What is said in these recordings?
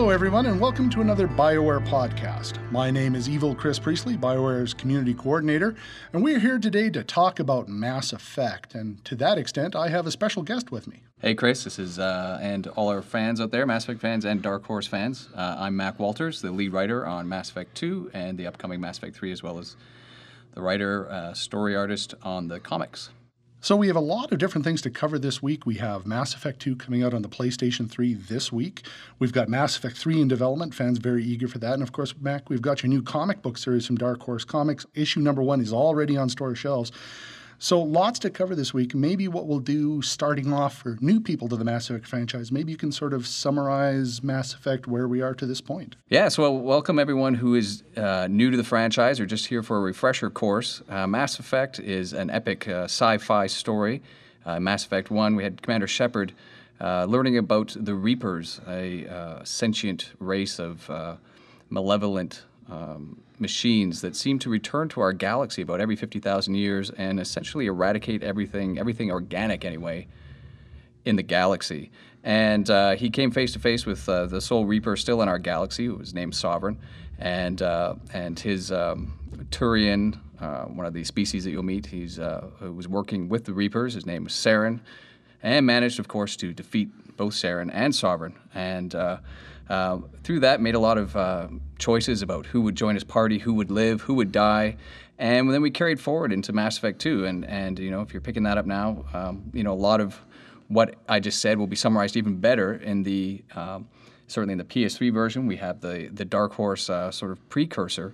Hello, everyone, and welcome to another BioWare podcast. My name is Evil Chris Priestley, BioWare's community coordinator, and we're here today to talk about Mass Effect. And to that extent, I have a special guest with me. Hey, Chris, this is, and all our fans out there, Mass Effect fans and Dark Horse fans. I'm Mac Walters, the lead writer on Mass Effect 2 and the upcoming Mass Effect 3, as well as the writer, story artist on the comics. So we have a lot of different things to cover this week. We have Mass Effect 2 coming out on the PlayStation 3 this week. We've got Mass Effect 3 in development. Fans very eager for that. And of course, Mac, we've got your new comic book series from Dark Horse Comics. Issue number 1 is already on store shelves. So lots to cover this week. Maybe what we'll do starting off for new people to the Mass Effect franchise, maybe you can sort of summarize Mass Effect where we are to this point. Yeah, so welcome everyone who is new to the franchise or just here for a refresher course. Mass Effect is an epic sci-fi story. Mass Effect 1, we had Commander Shepard learning about the Reapers, a sentient race of malevolent machines that seem to return to our galaxy about every 50,000 years and essentially eradicate everything organic anyway, in the galaxy. And he came face to face with the sole Reaper still in our galaxy, who was named Sovereign, and his Turian, one of the species that you'll meet. Who was working with the Reapers. His name was Saren, and managed, of course, to defeat both Saren and Sovereign. And through that, made a lot of choices about who would join his party, who would live, who would die, and then we carried forward into Mass Effect 2. And you know, if you're picking that up now, you know, a lot of what I just said will be summarized even better in the certainly in the PS3 version. We have the Dark Horse sort of precursor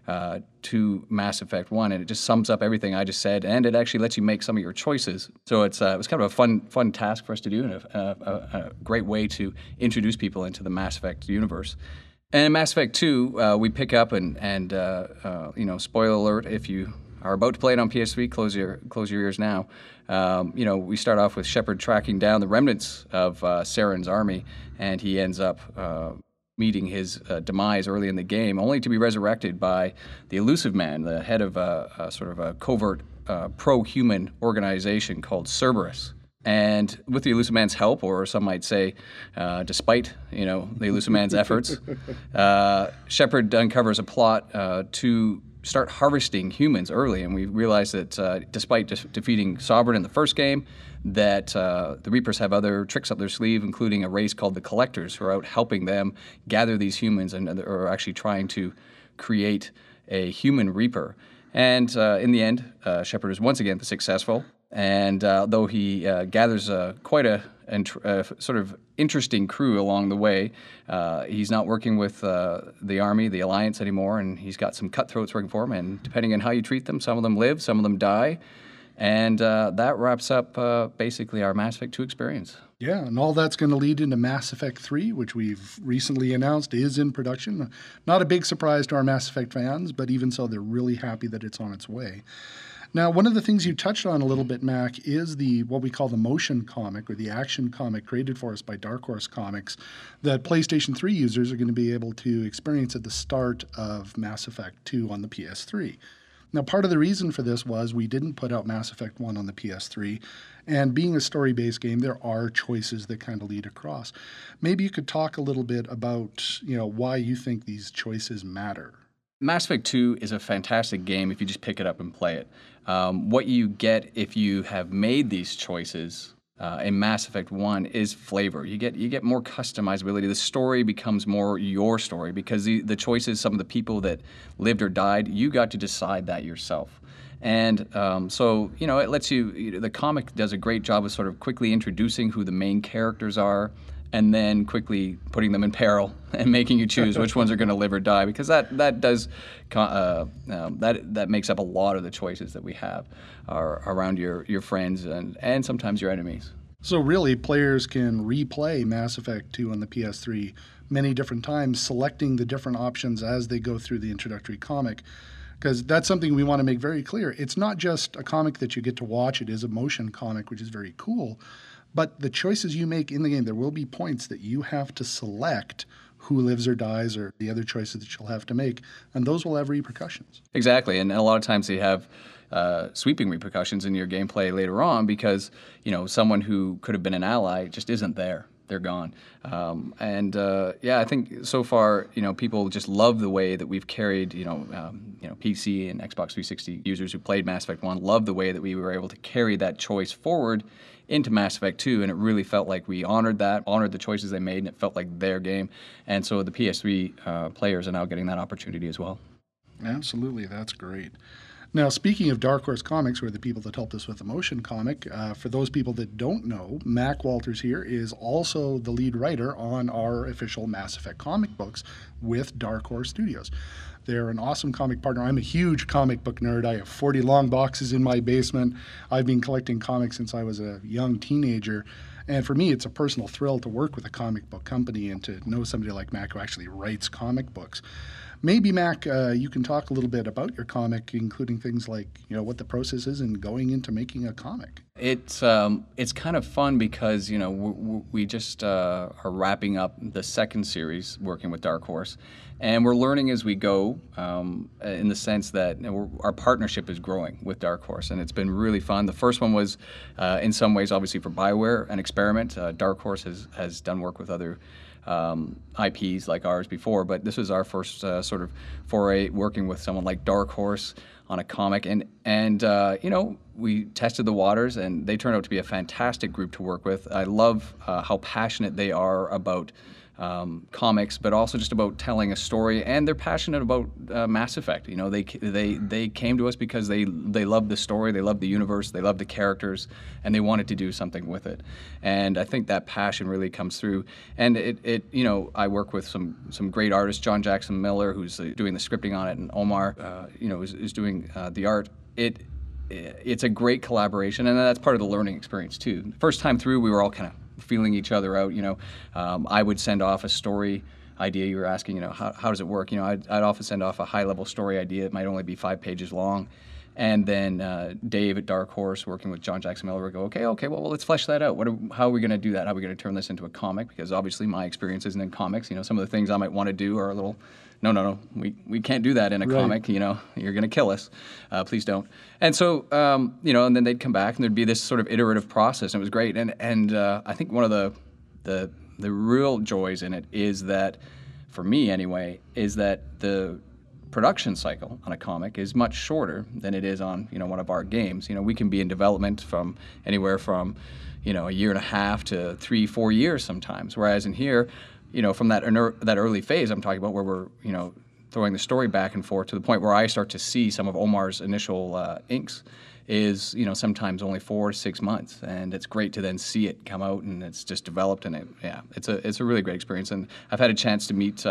to Mass Effect 1, and it just sums up everything I just said, and it actually lets you make some of your choices. So it was kind of a fun task for us to do, and a great way to introduce people into the Mass Effect universe. And in Mass Effect 2, we pick up and you know, spoiler alert, if you are about to play it on PS3, close your ears now. You know, we start off with Shepard tracking down the remnants of Saren's army, and he ends up meeting his demise early in the game, only to be resurrected by the Illusive Man, the head of a sort of a covert pro-human organization called Cerberus. And with the Illusive Man's help, or some might say, despite, you know, the Illusive Man's efforts, Shepard uncovers a plot to start harvesting humans early. And we realize that despite defeating Sovereign in the first game, that the Reapers have other tricks up their sleeve, including a race called the Collectors, who are out helping them gather these humans and are actually trying to create a human Reaper. And in the end, Shepard is once again successful. And though he gathers quite a sort of interesting crew along the way, he's not working with the Army, the Alliance anymore, and he's got some cutthroats working for him. And depending on how you treat them, some of them live, some of them die. And that wraps up basically our Mass Effect 2 experience. Yeah, and all that's going to lead into Mass Effect 3, which we've recently announced is in production. Not a big surprise to our Mass Effect fans, but even so, they're really happy that it's on its way. Now, one of the things you touched on a little bit, Mac, is what we call the motion comic, or the action comic created for us by Dark Horse Comics, that PlayStation 3 users are going to be able to experience at the start of Mass Effect 2 on the PS3. Now, part of the reason for this was we didn't put out Mass Effect 1 on the PS3, and being a story-based game, there are choices that kind of lead across. Maybe you could talk a little bit about, you know, why you think these choices matter. Mass Effect 2 is a fantastic game if you just pick it up and play it. What you get if you have made these choices in Mass Effect 1 is flavor. You get more customizability. The story becomes more your story because the choices, some of the people that lived or died, you got to decide that yourself. And so, you know, it lets you, the comic does a great job of sort of quickly introducing who the main characters are, and then quickly putting them in peril and making you choose which ones are going to live or die, because that does that makes up a lot of the choices that we have are around your friends and sometimes your enemies. So really, players can replay Mass Effect 2 on the PS3 many different times, selecting the different options as they go through the introductory comic, because that's something we want to make very clear. It's not just a comic that you get to watch. It is a motion comic, which is very cool. But the choices you make in the game, there will be points that you have to select who lives or dies or the other choices that you'll have to make, and those will have repercussions. Exactly, and a lot of times they have sweeping repercussions in your gameplay later on because, you know, someone who could have been an ally just isn't there. they're gone. Yeah, I think so far, people just love the way that we've carried, PC and Xbox 360 users who played Mass Effect 1 love the way that we were able to carry that choice forward into Mass Effect 2, and it really felt like we honored the choices they made, and it felt like their game. And so the PS3 players are now getting that opportunity as well. Absolutely, that's great. Now, speaking of Dark Horse Comics, who are the people that helped us with the motion comic, for those people that don't know, Mac Walters here is also the lead writer on our official Mass Effect comic books with Dark Horse Studios. They're an awesome comic partner. I'm a huge comic book nerd. I have 40 long boxes in my basement. I've been collecting comics since I was a young teenager. And for me, it's a personal thrill to work with a comic book company and to know somebody like Mac who actually writes comic books. Maybe, Mac, you can talk a little bit about your comic, including things like, what the process is in going into making a comic. It's kind of fun because, we just are wrapping up the second series working with Dark Horse, and we're learning as we go in the sense that our partnership is growing with Dark Horse, and it's been really fun. The first one was, in some ways, obviously for BioWare, an experiment. Dark Horse has done work with other IPs like ours before, but this was our first sort of foray working with someone like Dark Horse on a comic, and we tested the waters, and they turned out to be a fantastic group to work with. I love how passionate they are about comics, but also just about telling a story, and they're passionate about Mass Effect. They came to us because they love the story, they love the universe, they love the characters, and they wanted to do something with it. And I think that passion really comes through. And I work with some great artists, John Jackson Miller, who's doing the scripting on it, and Omar, is doing the art. It's a great collaboration, and that's part of the learning experience too. First time through, we were all kind of feeling each other out. I would send off a story idea. You were asking, how does it work? I'd often send off a high-level story idea. It might only be 5 pages long. And then Dave at Dark Horse, working with John Jackson Miller, would go, okay, well, let's flesh that out. How are we going to do that? How are we going to turn this into a comic? Because obviously my experience isn't in comics. Some of the things I might want to do are a little, no, we can't do that in a comic. You're going to kill us. Please don't. And so, and then they'd come back, and there'd be this sort of iterative process, and it was great. And I think one of the real joys in it is that, for me anyway, is that the production cycle on a comic is much shorter than it is on one of our games. We can be in development from anywhere from a year and a half to 3-4 years sometimes, whereas in here, from that early phase I'm talking about, where we're throwing the story back and forth to the point where I start to see some of Omar's initial inks is sometimes only 4 to 6 months, and it's great to then see it come out and it's just developed, and it's a really great experience. And I've had a chance to meet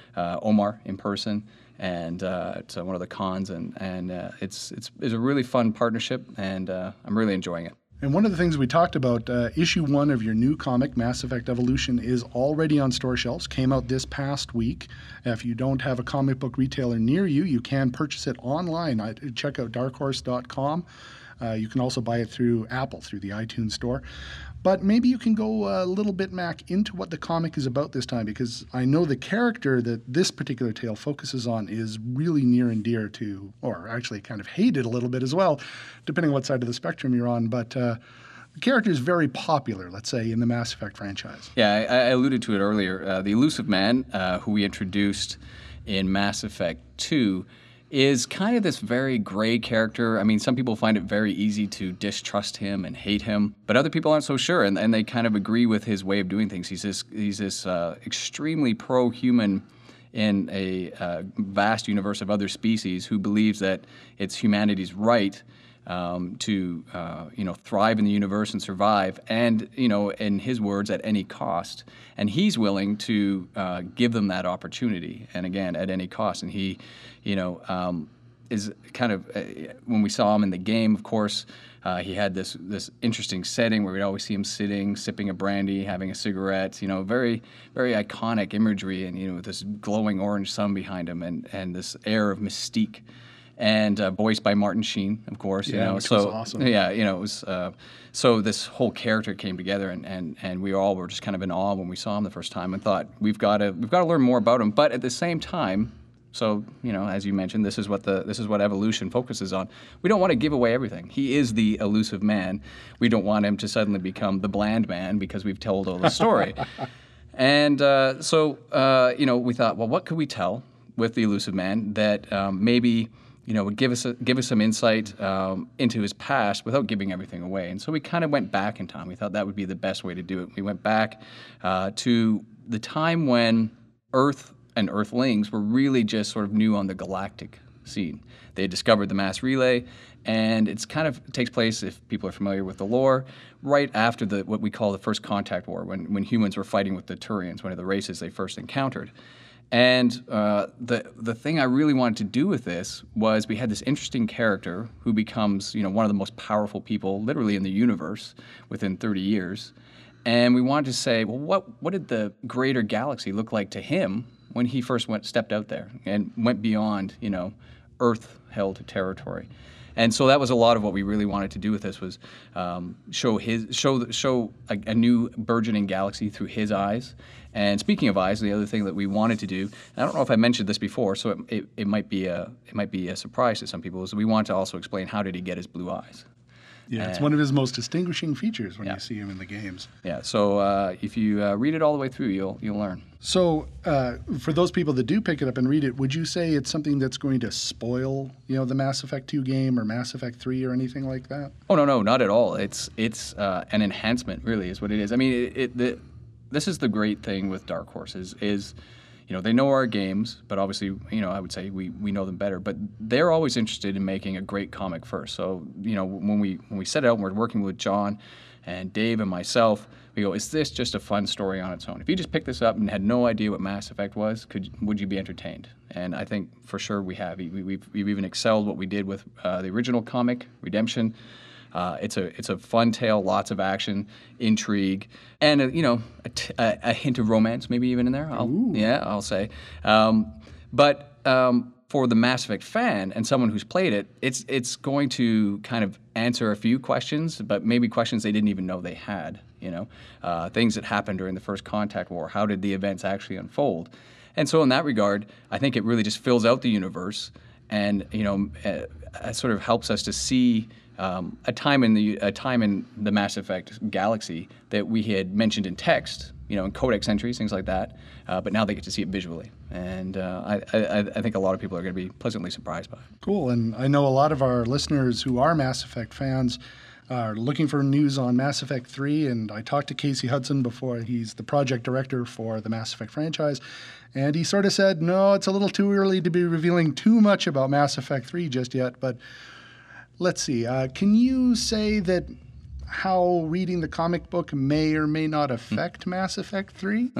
Omar in person and at one of the cons, and it's a really fun partnership, and I'm really enjoying it. And one of the things we talked about, issue 1 of your new comic, Mass Effect Evolution, is already on store shelves, came out this past week. If you don't have a comic book retailer near you, you can purchase it online. Check out darkhorse.com. You can also buy it through Apple, through the iTunes Store. But maybe you can go a little bit, Mac, into what the comic is about this time, because I know the character that this particular tale focuses on is really near and dear to, or actually kind of hated a little bit as well, depending on what side of the spectrum you're on. But the character is very popular, let's say, in the Mass Effect franchise. Yeah, I alluded to it earlier. The Illusive Man, who we introduced in Mass Effect 2, is kind of this very gray character. I mean, some people find it very easy to distrust him and hate him, but other people aren't so sure, and they kind of agree with his way of doing things. He's this extremely pro-human in a vast universe of other species who believes that it's humanity's right to thrive in the universe and survive, and in his words, at any cost. And he's willing to give them that opportunity, and again, at any cost. And he, is kind of when we saw him in the game, of course, he had this interesting setting where we'd always see him sitting, sipping a brandy, having a cigarette. Very very iconic imagery, and with this glowing orange sun behind him, and this air of mystique. And voiced by Martin Sheen, of course. Which was awesome. Yeah, it was. So this whole character came together, and we all were just kind of in awe when we saw him the first time, and thought we've got to learn more about him. But at the same time, So, as you mentioned, this is what evolution focuses on. We don't want to give away everything. He is the elusive man. We don't want him to suddenly become the bland man because we've told all the story. And we thought, well, what could we tell with the elusive man that maybe would give us some insight into his past without giving everything away. And so we kind of went back in time. We thought that would be the best way to do it. We went back to the time when Earth and Earthlings were really just sort of new on the galactic scene. They had discovered the mass relay, and it takes place, if people are familiar with the lore, right after what we call the First Contact War, when humans were fighting with the Turians, one of the races they first encountered. And the thing I really wanted to do with this was we had this interesting character who becomes one of the most powerful people literally in the universe within 30 years. And we wanted to say, well, what did the greater galaxy look like to him when he first stepped out there and went beyond Earth-held territory? And so that was a lot of what we really wanted to do with this, was show a new burgeoning galaxy through his eyes. And speaking of eyes, the other thing that we wanted to do, and I don't know if I mentioned this before, so it might be a surprise to some people, is we wanted to also explain how did he get his blue eyes. Yeah, it's one of his most distinguishing features when you see him in the games. Yeah, so if you read it all the way through, you'll learn. So for those people that do pick it up and read it, would you say it's something that's going to spoil, the Mass Effect 2 game or Mass Effect 3 or anything like that? Oh, no, not at all. It's an enhancement, really, is what it is. I mean, this is the great thing with Dark Horse is they know our games, but obviously, I would say we know them better. But they're always interested in making a great comic first. So, when we set out and we're working with John and Dave and myself, we go, is this just a fun story on its own? If you just picked this up and had no idea what Mass Effect was, would you be entertained? And I think for sure we have. We've even excelled what we did with the original comic, Redemption. It's a fun tale, lots of action, intrigue, and a hint of romance, maybe even in there. I'll say. But for the Mass Effect fan and someone who's played it, it's going to kind of answer a few questions, but maybe questions they didn't even know they had. Things that happened during the First Contact War. How did the events actually unfold? And so in that regard, I think it really just fills out the universe, and it sort of helps us to see a time in the Mass Effect galaxy that we had mentioned in text, in codex entries, things like that. But now they get to see it visually, and I think a lot of people are going to be pleasantly surprised by it. Cool, and I know a lot of our listeners who are Mass Effect fans are looking for news on Mass Effect 3, and I talked to Casey Hudson before. He's the project director for the Mass Effect franchise, and he sort of said, no, it's a little too early to be revealing too much about Mass Effect 3 just yet, but let's see. Can you say that how reading the comic book may or may not affect Mass Effect 3?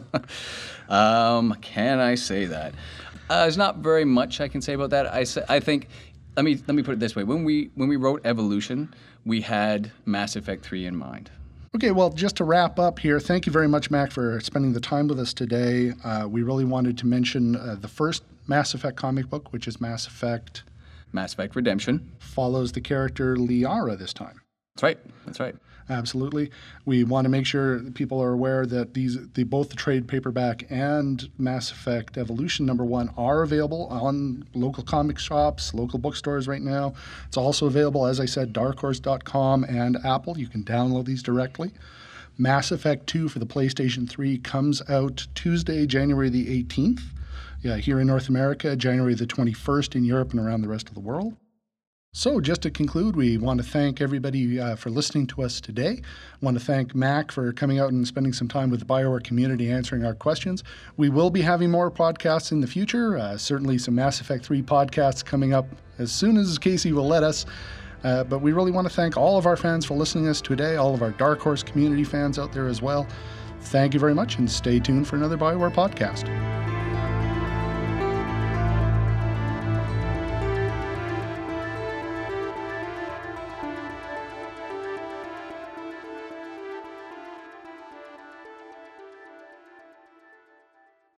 Can I say that? There's not very much I can say about that. I think, let me put it this way. When we wrote Evolution, we had Mass Effect 3 in mind. Okay, well, just to wrap up here, thank you very much, Mac, for spending the time with us today. We really wanted to mention the first Mass Effect comic book, which is Mass Effect Redemption. Follows the character Liara this time. That's right. Absolutely. We want to make sure that people are aware that both the trade paperback and Mass Effect Evolution #1 are available on local comic shops, local bookstores right now. It's also available, as I said, darkhorse.com and Apple. You can download these directly. Mass Effect 2 for the PlayStation 3 comes out Tuesday, January the 18th. Here in North America, January the 21st in Europe and around the rest of the world. So just to conclude, we want to thank everybody for listening to us today. I want to thank Mac for coming out and spending some time with the BioWare community answering our questions. We will be having more podcasts in the future, certainly some Mass Effect 3 podcasts coming up as soon as Casey will let us. But we really want to thank all of our fans for listening to us today, all of our Dark Horse community fans out there as well. Thank you very much, and stay tuned for another BioWare podcast.